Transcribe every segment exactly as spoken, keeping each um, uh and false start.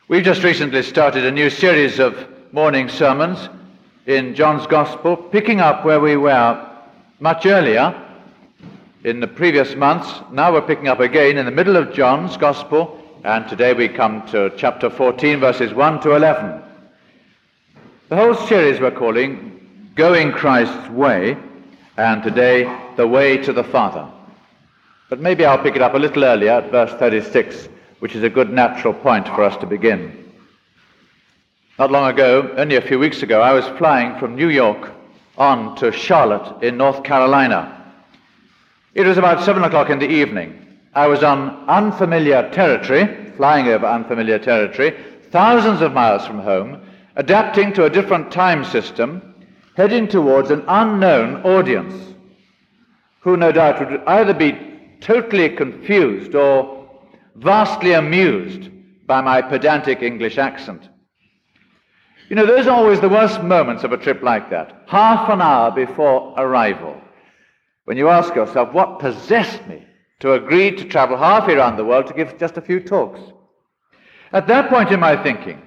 We've just recently started a new series of morning sermons in John's Gospel, picking up where we were much earlier in the previous months. Now we're picking up again in the middle of John's Gospel, and today we come to chapter fourteen, verses one to eleven. The whole series we're calling Going Christ's Way, and today, The Way to the Father. But maybe I'll pick it up a little earlier at verse thirty-six, which is a good natural point for us to begin. Not long ago, only a few weeks ago, I was flying from New York on to Charlotte in North Carolina. It was about seven o'clock in the evening. I was on unfamiliar territory, flying over unfamiliar territory, thousands of miles from home, adapting to a different time system, heading towards an unknown audience, who no doubt would either be totally confused or vastly amused by my pedantic English accent. You know, those are always the worst moments of a trip like that, half an hour before arrival, when you ask yourself, what possessed me to agree to travel halfway around the world to give just a few talks? At that point in my thinking,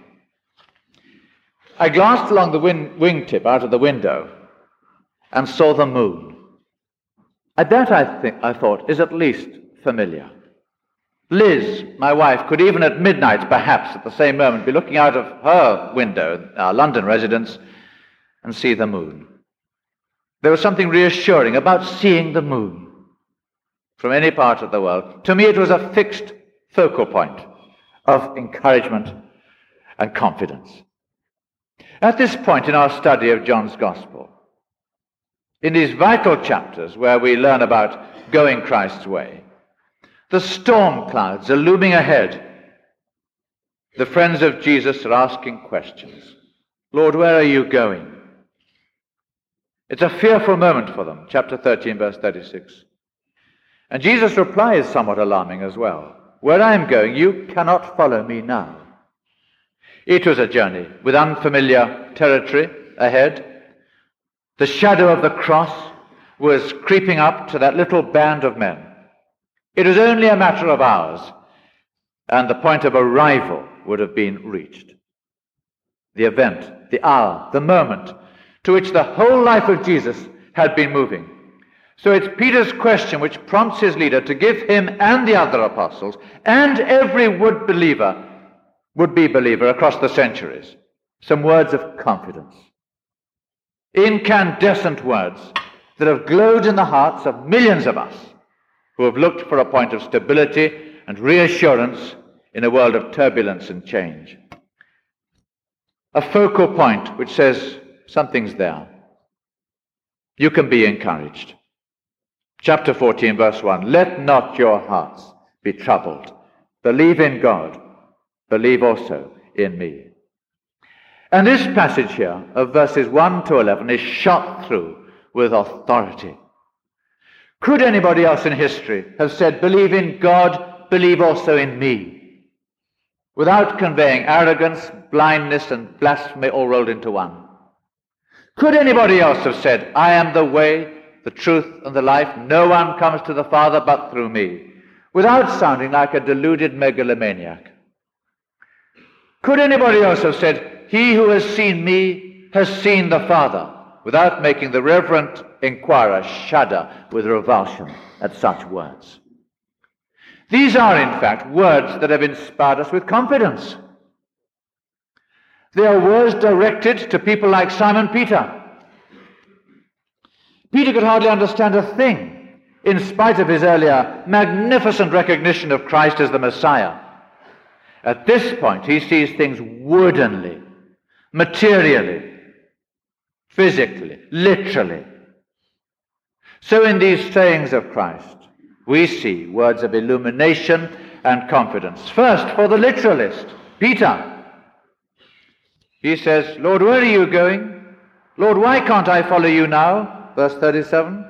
I glanced along the wing- wingtip out of the window and saw the moon. And that, I think, I thought, is at least familiar. Liz, my wife, could even at midnight, perhaps at the same moment, be looking out of her window, our London residence, and see the moon. There was something reassuring about seeing the moon from any part of the world. To me, it was a fixed focal point of encouragement and confidence. At this point in our study of John's Gospel, in these vital chapters where we learn about going Christ's way, the storm clouds are looming ahead. The friends of Jesus are asking questions. Lord, where are you going? It's a fearful moment for them, chapter thirteen, verse thirty-six. And Jesus' reply is somewhat alarming as well. Where I am going, you cannot follow me now. It was a journey with unfamiliar territory ahead. The shadow of the cross was creeping up to that little band of men. It was only a matter of hours, and the point of arrival would have been reached. The event, the hour, the moment to which the whole life of Jesus had been moving. So it's Peter's question which prompts his leader to give him and the other apostles and every would believer, would-be believer across the centuries some words of confidence. Incandescent words that have glowed in the hearts of millions of us who have looked for a point of stability and reassurance in a world of turbulence and change. A focal point which says something's there. You can be encouraged. Chapter fourteen, verse one, let not your hearts be troubled. Believe in God. Believe also in me. And this passage here of verses one to eleven is shot through with authority. Could anybody else in history have said, believe in God, believe also in me, without conveying arrogance, blindness, and blasphemy all rolled into one? Could anybody else have said, I am the way, the truth, and the life, no one comes to the Father but through me, without sounding like a deluded megalomaniac? Could anybody else have said, he who has seen me has seen the Father, without making the reverent inquirer shudder with revulsion at such words? These are, in fact, words that have inspired us with confidence. They are words directed to people like Simon Peter. Peter could hardly understand a thing, in spite of his earlier magnificent recognition of Christ as the Messiah. At this point, he sees things woodenly, materially, physically, literally. So in these sayings of Christ, we see words of illumination and confidence. First, for the literalist, Peter. He says, Lord, where are you going? Lord, why can't I follow you now? Verse thirty-seven.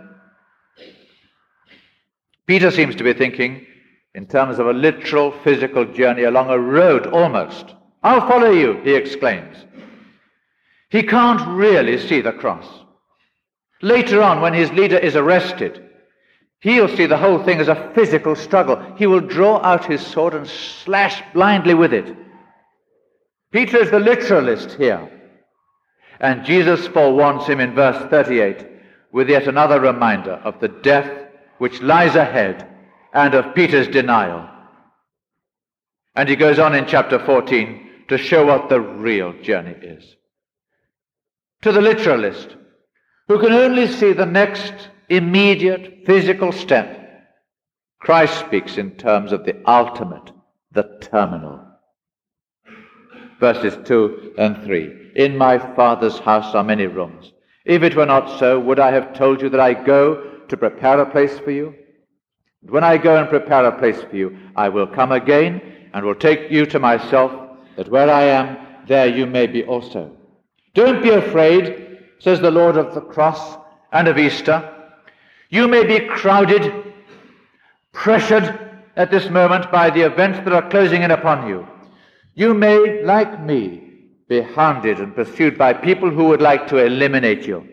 Peter seems to be thinking in terms of a literal physical journey along a road almost. I'll follow you, he exclaims. He can't really see the cross. Later on, when his leader is arrested, he'll see the whole thing as a physical struggle. He will draw out his sword and slash blindly with it. Peter is the literalist here. And Jesus forewarns him in verse thirty-eight with yet another reminder of the death which lies ahead and of Peter's denial. And he goes on in chapter fourteen to show what the real journey is. To the literalist, who can only see the next immediate physical step, Christ speaks in terms of the ultimate, the terminal. Verses two and three. In my Father's house are many rooms. If it were not so, would I have told you that I go to prepare a place for you? And when I go and prepare a place for you, I will come again and will take you to myself, that where I am, there you may be also. Don't be afraid, says the Lord of the cross and of Easter. You may be crowded, pressured at this moment by the events that are closing in upon you. You may, like me, be hounded and pursued by people who would like to eliminate you.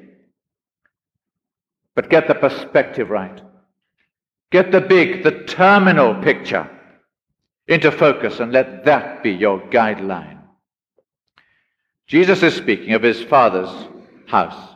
But get the perspective right. Get the big, the terminal picture into focus, and let that be your guideline. Jesus is speaking of his Father's house,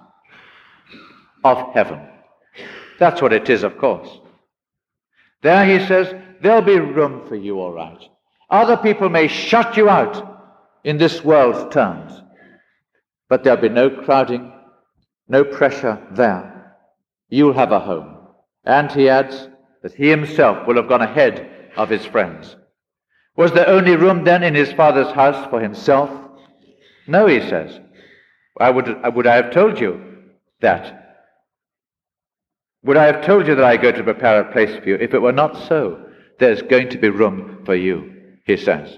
of heaven. That's what it is, of course. There he says, there'll be room for you, all right. Other people may shut you out in this world's terms, but there'll be no crowding, no pressure there. You'll have a home. And he adds that he himself will have gone ahead of his friends. Was there only room then in his Father's house for himself? No, he says. I would, would I have told you that? Would I have told you that I go to prepare a place for you? If it were not so, there's going to be room for you, he says.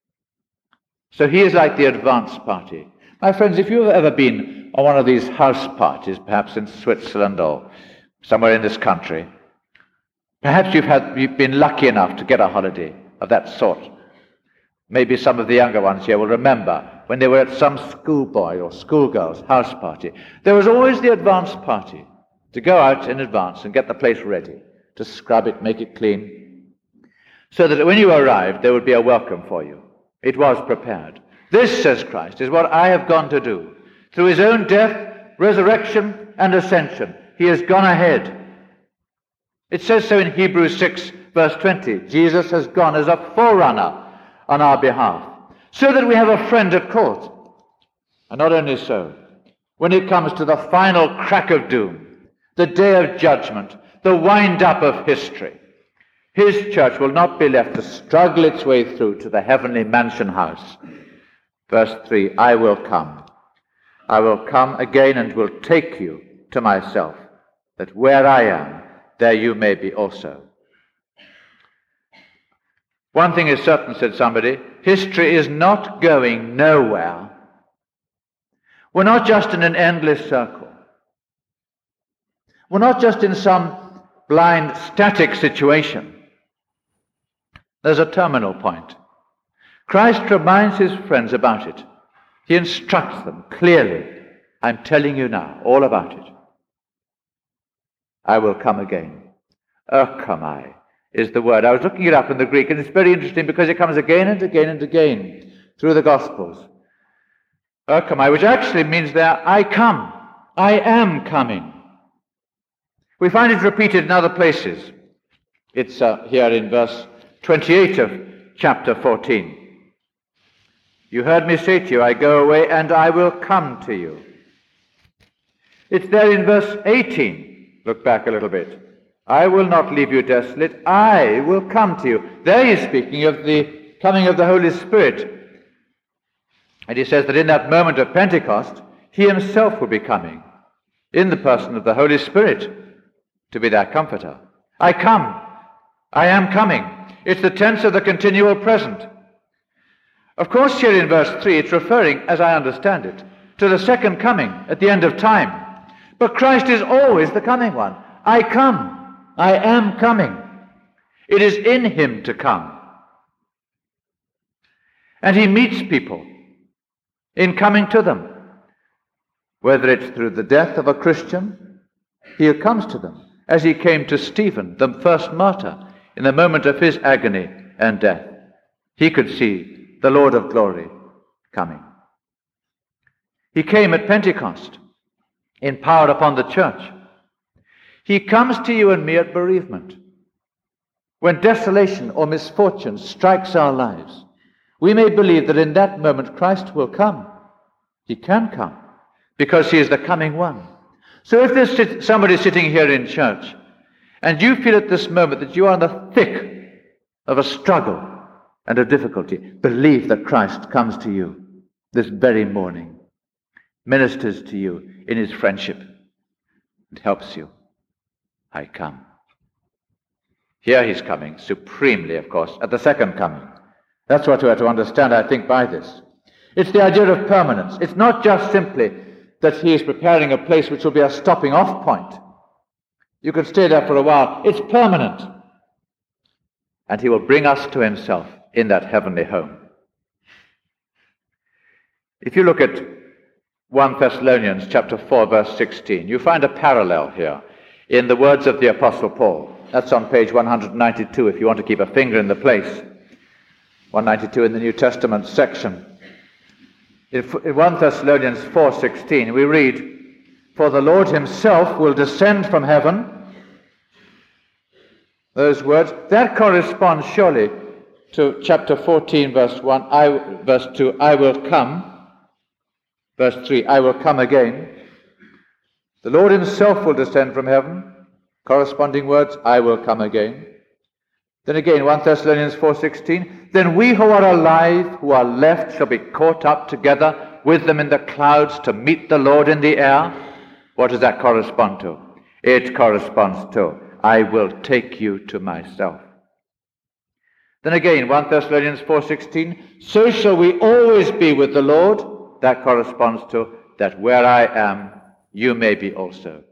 So he is like the advance party. My friends, if you've ever been on one of these house parties, perhaps in Switzerland or somewhere in this country, perhaps you've, had, you've been lucky enough to get a holiday of that sort. Maybe some of the younger ones here will remember when they were at some schoolboy or schoolgirl's house party. There was always the advance party to go out in advance and get the place ready, to scrub it, make it clean, so that when you arrived, there would be a welcome for you. It was prepared. This, says Christ, is what I have gone to do. Through his own death, resurrection, and ascension, he has gone ahead. It says so in Hebrews six, verse twenty. Jesus has gone as a forerunner on our behalf, so that we have a friend at court. And not only so, when it comes to the final crack of doom, the day of judgment, the wind-up of history, his church will not be left to struggle its way through to the heavenly mansion house. Verse three, I will come. I will come again and will take you to myself, that where I am, there you may be also. One thing is certain, said somebody, history is not going nowhere. We're not just in an endless circle. We're not just in some blind, static situation. There's a terminal point. Christ reminds his friends about it. He instructs them clearly. I'm telling you now all about it. I will come again. Erkamai is the word. I was looking it up in the Greek, and it's very interesting because it comes again and again and again through the Gospels. Erkamai, which actually means there, I come. I am coming. We find it repeated in other places. It's uh, here in verse twenty-eight of chapter fourteen. You heard me say to you, I go away and I will come to you. It's there in verse eighteen. Look back a little bit. I will not leave you desolate. I will come to you. There he's speaking of the coming of the Holy Spirit. And he says that in that moment of Pentecost, he himself will be coming in the person of the Holy Spirit to be their comforter. I come. I am coming. It's the tense of the continual present. Of course, here in verse three, it's referring, as I understand it, to the second coming at the end of time. But Christ is always the coming one. I come. I am coming. It is in him to come. And he meets people in coming to them. Whether it's through the death of a Christian, he comes to them, as he came to Stephen, the first martyr, in the moment of his agony and death. He could see the Lord of glory coming. He came at Pentecost in power upon the church. He comes to you and me at bereavement. When desolation or misfortune strikes our lives, we may believe that in that moment Christ will come. He can come because he is the coming one. So if there's somebody sitting here in church and you feel at this moment that you are in the thick of a struggle and a difficulty, believe that Christ comes to you this very morning, ministers to you in his friendship, and helps you. I come. Here he's coming, supremely, of course, at the second coming. That's what we are to understand, I think, by this. It's the idea of permanence. It's not just simply that he is preparing a place which will be a stopping off point. You can stay there for a while. It's permanent. And he will bring us to himself in that heavenly home. If you look at First Thessalonians chapter four, verse sixteen, you find a parallel here in the words of the Apostle Paul. That's on page one ninety-two if you want to keep a finger in the place. one ninety-two in the New Testament section. In First Thessalonians four sixteen we read, "For the Lord himself will descend from heaven." Those words, that corresponds surely to chapter fourteen, verse one, I, verse two, "I will come." Verse three, "I will come again." The Lord himself will descend from heaven. Corresponding words, "I will come again." Then again, First Thessalonians four sixteen, "Then we who are alive, who are left, shall be caught up together with them in the clouds to meet the Lord in the air." What does that correspond to? It corresponds to, "I will take you to myself." Then again, First Thessalonians four sixteen, "So shall we always be with the Lord." That corresponds to, "That where I am, you may be also."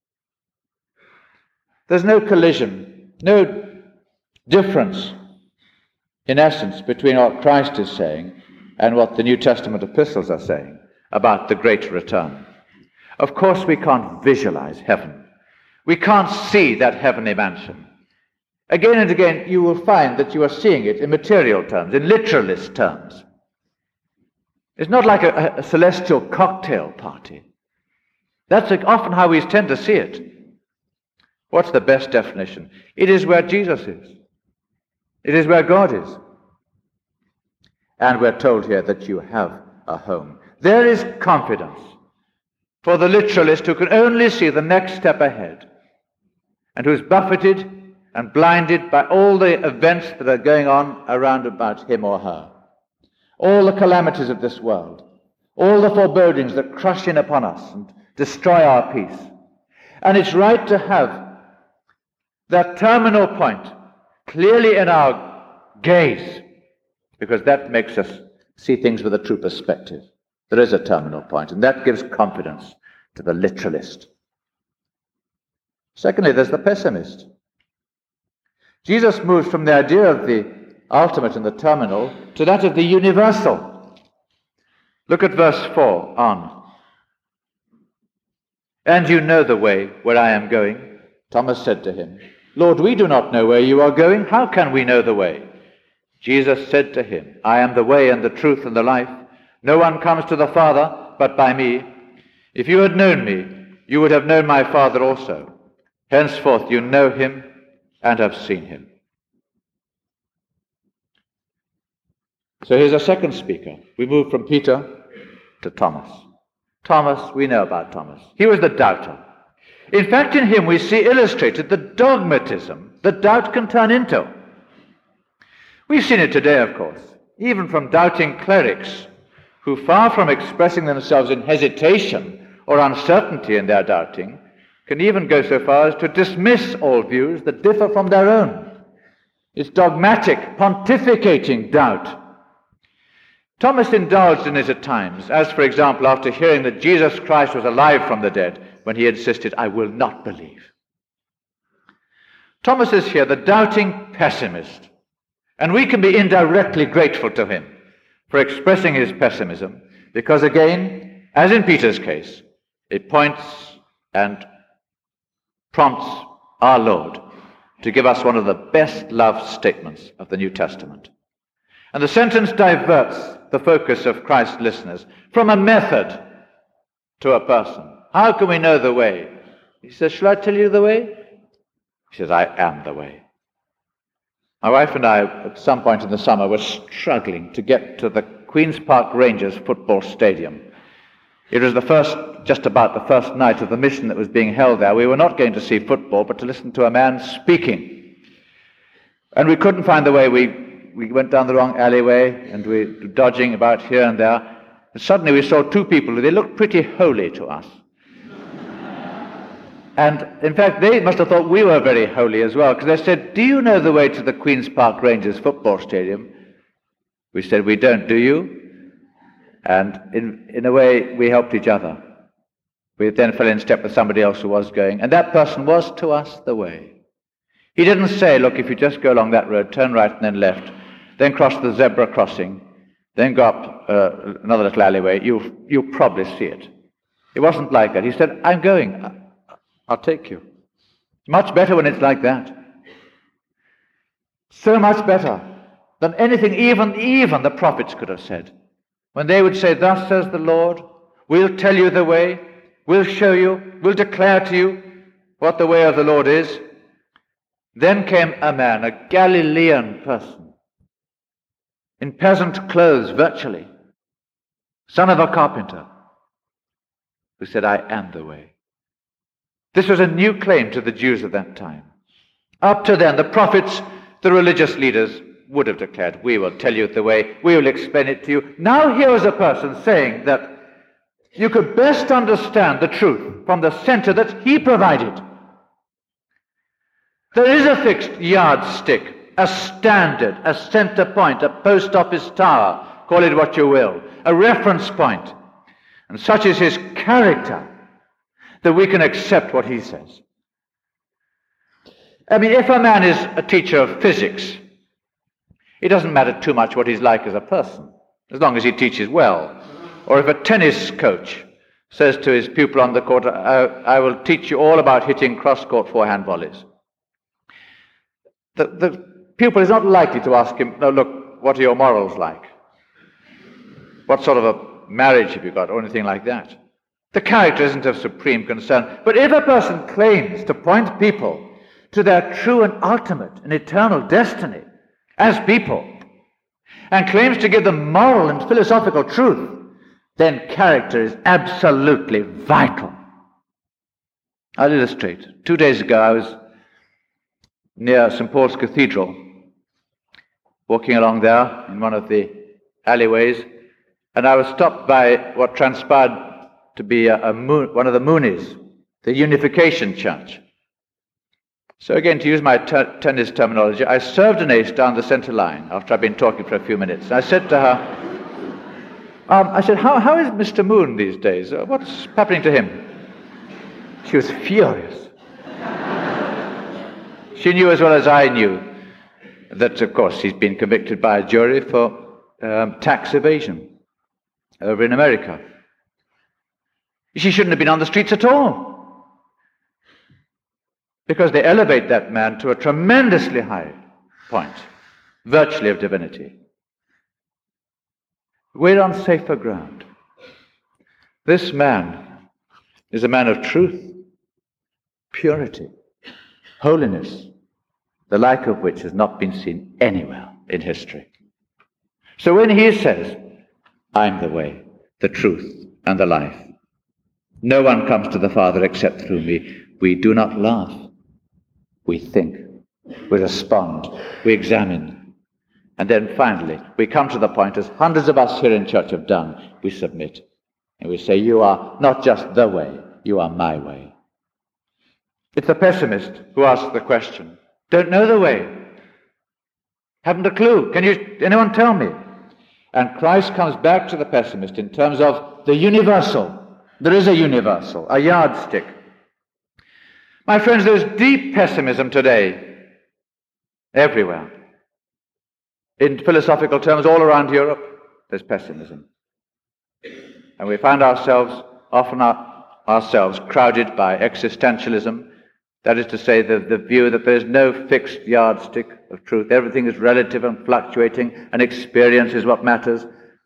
There's no collision, no difference, in essence, between what Christ is saying and what the New Testament epistles are saying about the great return. Of course, we can't visualize heaven. We can't see that heavenly mansion. Again and again, you will find that you are seeing it in material terms, in literalist terms. It's not like a, a celestial cocktail party. That's often how we tend to see it. What's the best definition? It is where Jesus is. It is where God is. And we're told here that you have a home. There is confidence for the literalist who can only see the next step ahead and who is buffeted and blinded by all the events that are going on around about him or her. All the calamities of this world, all the forebodings that crush in upon us and destroy our peace. And it's right to have that terminal point clearly in our gaze, because that makes us see things with a true perspective. There is a terminal point, and that gives confidence to the literalist. Secondly, there's the pessimist. Jesus moves from the idea of the ultimate and the terminal to that of the universal. Look at verse four on. "And you know the way where I am going." Thomas said to him, "Lord, we do not know where you are going. How can we know the way?" Jesus said to him, "I am the way and the truth and the life. No one comes to the Father but by me. If you had known me, you would have known my Father also. Henceforth you know him and have seen him." So here's a second speaker. We move from Peter to Thomas. Thomas, we know about Thomas. He was the doubter. In fact, in him we see illustrated the dogmatism that doubt can turn into. We've seen it today, of course, even from doubting clerics who, far from expressing themselves in hesitation or uncertainty in their doubting, can even go so far as to dismiss all views that differ from their own. It's dogmatic, pontificating doubt. Thomas indulged in it at times, as, for example, after hearing that Jesus Christ was alive from the dead, when he insisted, "I will not believe." Thomas is here the doubting pessimist, and we can be indirectly grateful to him for expressing his pessimism, because again, as in Peter's case, it points and prompts our Lord to give us one of the best loved statements of the New Testament. And the sentence diverts the focus of Christ's listeners. From a method to a person. How can we know the way? He says, shall I tell you the way? He says, I am the way. My wife and I, at some point in the summer, were struggling to get to the Queen's Park Rangers football stadium. It was the first, just about the first night of the mission that was being held there. We were not going to see football, but to listen to a man speaking. And we couldn't find the way. We, we went down the wrong alleyway, and we were dodging about here and there. And suddenly we saw two people. They looked pretty holy to us. And, in fact, they must have thought we were very holy as well, because they said, do you know the way to the Queen's Park Rangers football stadium? We said, we don't, do you? And in, in a way, we helped each other. We then fell in step with somebody else who was going, and that person was to us the way. He didn't say, look, if you just go along that road, turn right and then left, then cross the zebra crossing, then go up uh, another little alleyway, you'll, you'll probably see it. It wasn't like that. He said, I'm going. I'll take you. It's much better when it's like that. So much better than anything even, even the prophets could have said. When they would say, thus says the Lord, we'll tell you the way, we'll show you, we'll declare to you what the way of the Lord is. Then came a man, a Galilean person, in peasant clothes virtually, son of a carpenter, who said, I am the way. This was a new claim to the Jews of that time. Up to then, the prophets, the religious leaders would have declared, we will tell you the way, we will explain it to you. Now here is a person saying that you could best understand the truth from the center that he provided. There is a fixed yardstick, a standard, a center point, a post office tower, call it what you will, a reference point. And such is his character that we can accept what he says. I mean, if a man is a teacher of physics, it doesn't matter too much what he's like as a person, as long as he teaches well. Or if a tennis coach says to his pupil on the court, I, I will teach you all about hitting cross-court forehand volleys. The, the pupil is not likely to ask him, no, look, what are your morals like? What sort of a marriage have you got, or anything like that? The character isn't of supreme concern. But if a person claims to point people to their true and ultimate and eternal destiny as people, and claims to give them moral and philosophical truth, then character is absolutely vital. I'll illustrate. Two days ago, I was near Saint Paul's Cathedral, walking along there in one of the alleyways, and I was stopped by what transpired to be a, a moon, one of the Moonies, the Unification Church. So again, to use my ter- tennis terminology, I served an ace down the center line after I'd been talking for a few minutes. And I said to her, um, I said, how, how is Mister Moon these days? Uh, what's happening to him? She was furious. She knew as well as I knew that, of course, he's been convicted by a jury for um, tax evasion over in America. She shouldn't have been on the streets at all, because they elevate that man to a tremendously high point, virtually of divinity. We're on safer ground. This man is a man of truth, purity, holiness, the like of which has not been seen anywhere in history. So when he says, I'm the way, the truth, and the life, no one comes to the Father except through me, we do not laugh. We think, we respond, we examine. And then finally, we come to the point, as hundreds of us here in church have done, we submit. And we say, you are not just the way, you are my way. It's the pessimist who asks the question, don't know the way, haven't a clue, can you, anyone tell me? And Christ comes back to the pessimist in terms of the universal. There is a universal, a yardstick. My friends, there's deep pessimism today, everywhere. In philosophical terms, all around Europe, there's pessimism. And we find ourselves, often our, ourselves, crowded by existentialism. That is to say, the, the view that there is no fixed yardstick of truth. Everything is relative and fluctuating, and experience is what matters.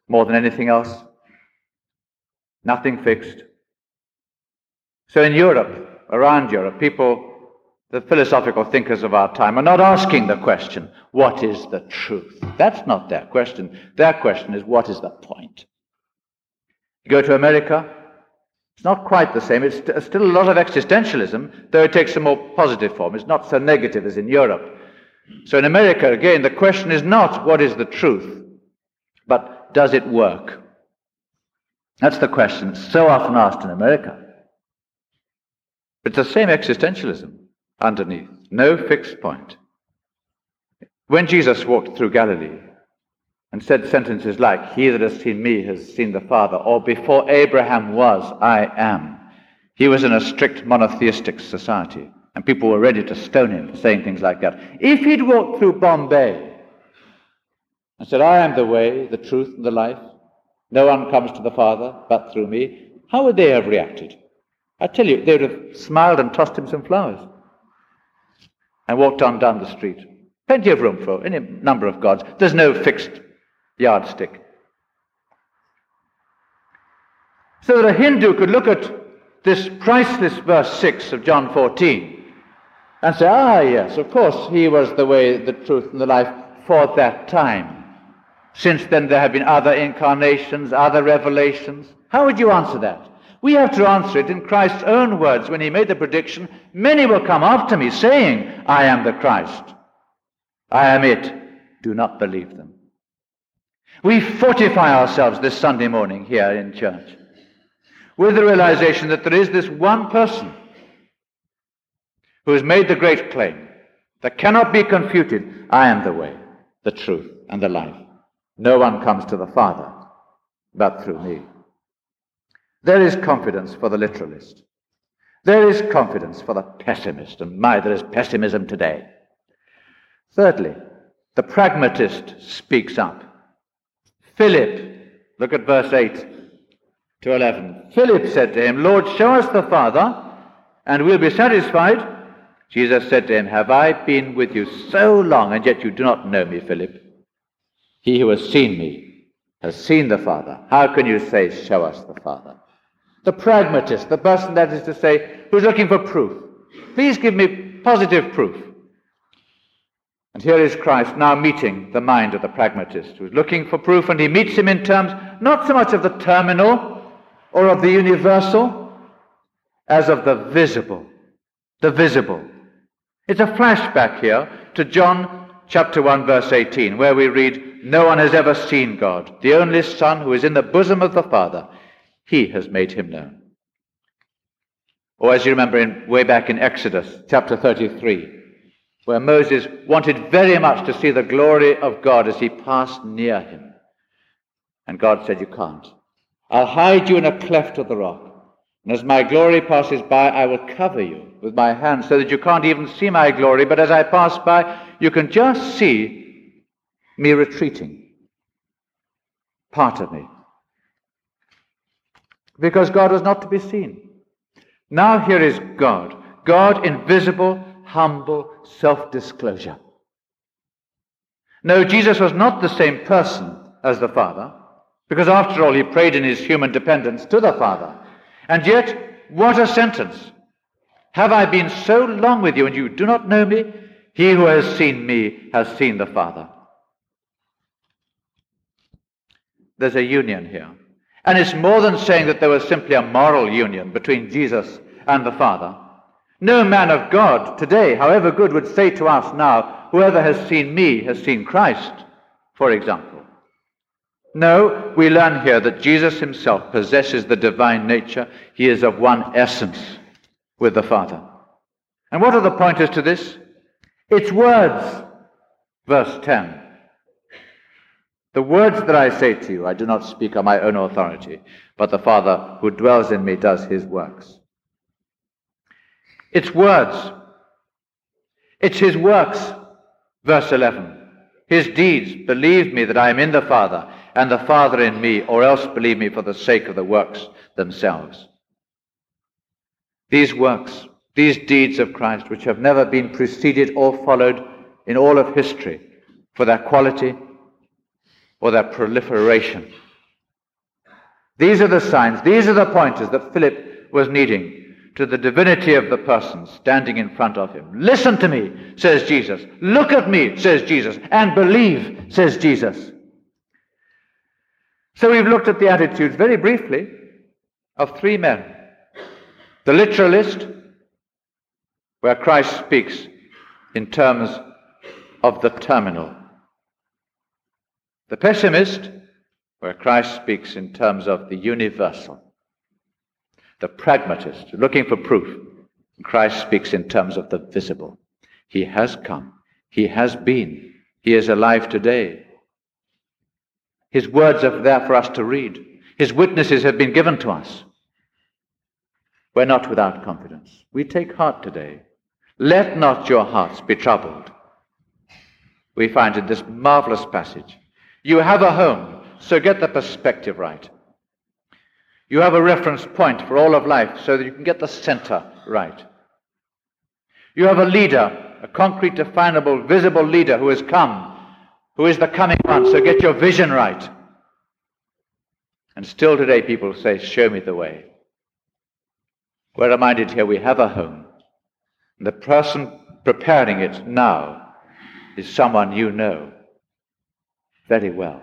more than anything else. Nothing fixed. So in Europe, around Europe, people, the philosophical thinkers of our time, are not asking the question, what is the truth? That's not their question. Their question is, what is the point? You go to America, it's not quite the same. It's st- still a lot of existentialism, though it takes a more positive form. It's not so negative as in Europe. So in America, again, the question is not what is the truth, but does it work? That's the question so often asked in America. It's the same existentialism underneath. No fixed point. When Jesus walked through Galilee and said sentences like, he that has seen me has seen the Father, or before Abraham was, I am, he was in a strict monotheistic society, and people were ready to stone him for saying things like that. If he'd walked through Bombay and said, I am the way, the truth, and the life, no one comes to the Father but through me, how would they have reacted? I tell you, they would have smiled and tossed him some flowers and walked on down the street. Plenty of room for any number of gods. There's no fixed yardstick. So that a Hindu could look at this priceless verse six of John fourteen and say, ah, yes, of course, he was the way, the truth, and the life for that time. Since then there have been other incarnations, other revelations. How would you answer that? We have to answer it in Christ's own words when he made the prediction, many will come after me saying, I am the Christ. I am it. Do not believe them. We fortify ourselves this Sunday morning here in church with the realization that there is this one person who has made the great claim that cannot be confuted. I am the way, the truth, and the life. No one comes to the Father but through me. There is confidence for the literalist. There is confidence for the pessimist, and my, there is pessimism today. Thirdly, the pragmatist speaks up. Philip, look at verse eight to eleven. Philip said to him, Lord, show us the Father, and we'll be satisfied. Jesus said to him, have I been with you so long, and yet you do not know me, Philip? He who has seen me has seen the Father. How can you say, show us the Father? The pragmatist, the person, that is to say, who's looking for proof. Please give me positive proof. And here is Christ now meeting the mind of the pragmatist, who's looking for proof, and he meets him in terms not so much of the terminal or of the universal as of the visible. The visible. It's a flashback here to John chapter one, verse eighteen, where we read, no one has ever seen God, the only Son who is in the bosom of the Father. He has made him known. Or as you remember in, way back in Exodus chapter thirty-three, where Moses wanted very much to see the glory of God as he passed near him. And God said, you can't. I'll hide you in a cleft of the rock. And as my glory passes by, I will cover you with my hand so that you can't even see my glory. But as I pass by, you can just see me retreating. Part of me. Because God was not to be seen. Now here is God. God invisible, humble, self-disclosure. No, Jesus was not the same person as the Father, because after all he prayed in his human dependence to the Father. And yet, what a sentence. Have I been so long with you and you do not know me? He who has seen me has seen the Father. There's a union here. And it's more than saying that there was simply a moral union between Jesus and the Father. No man of God today, however good, would say to us now, whoever has seen me has seen Christ, for example. No, we learn here that Jesus himself possesses the divine nature. He is of one essence with the Father. And what are the pointers to this? It's words. Verse ten. The words that I say to you, I do not speak on my own authority, but the Father who dwells in me does his works. It's words. It's his works. Verse eleven. His deeds, believe me that I am in the Father, and the Father in me, or else believe me for the sake of the works themselves. These works, these deeds of Christ, which have never been preceded or followed in all of history for their quality or their proliferation These are the signs, these are the pointers that Philip was needing to the divinity of the person standing in front of him. Listen to me, says Jesus. Look at me, says Jesus. And believe, says Jesus. So we've looked at the attitudes very briefly of three men. The literalist, where Christ speaks in terms of the terminal. The pessimist, where Christ speaks in terms of the universal. The pragmatist, looking for proof, Christ speaks in terms of the visible. He has come. He has been. He is alive today. His words are there for us to read. His witnesses have been given to us. We're not without confidence. We take heart today. Let not your hearts be troubled. We find in this marvelous passage, you have a home, so get the perspective right. You have a reference point for all of life so that you can get the center right. You have a leader, a concrete, definable, visible leader who has come, who is the coming one, so get your vision right. And still today people say, show me the way. We're reminded here we have a home. The person preparing it now is someone you know very well.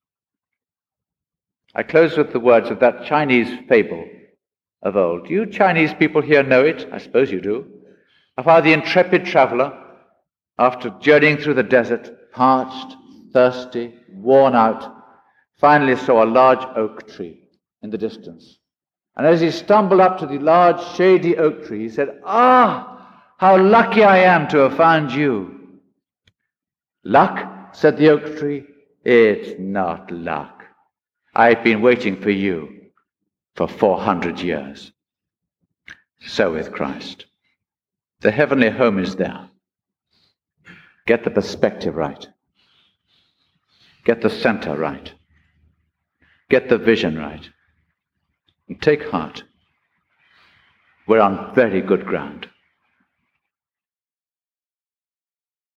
I close with the words of that Chinese fable of old. Do you Chinese people here know it? I suppose you do. Of how the intrepid traveler, after journeying through the desert, parched, thirsty, worn out, finally saw a large oak tree in the distance. And as he stumbled up to the large shady oak tree, he said, "Ah, how lucky I am to have found you." "Luck?" said the oak tree. "It's not luck. I've been waiting for you for four hundred years. So with Christ. The heavenly home is there. Get the perspective right. Get the center right. Get the vision right. And take heart. We're on very good ground.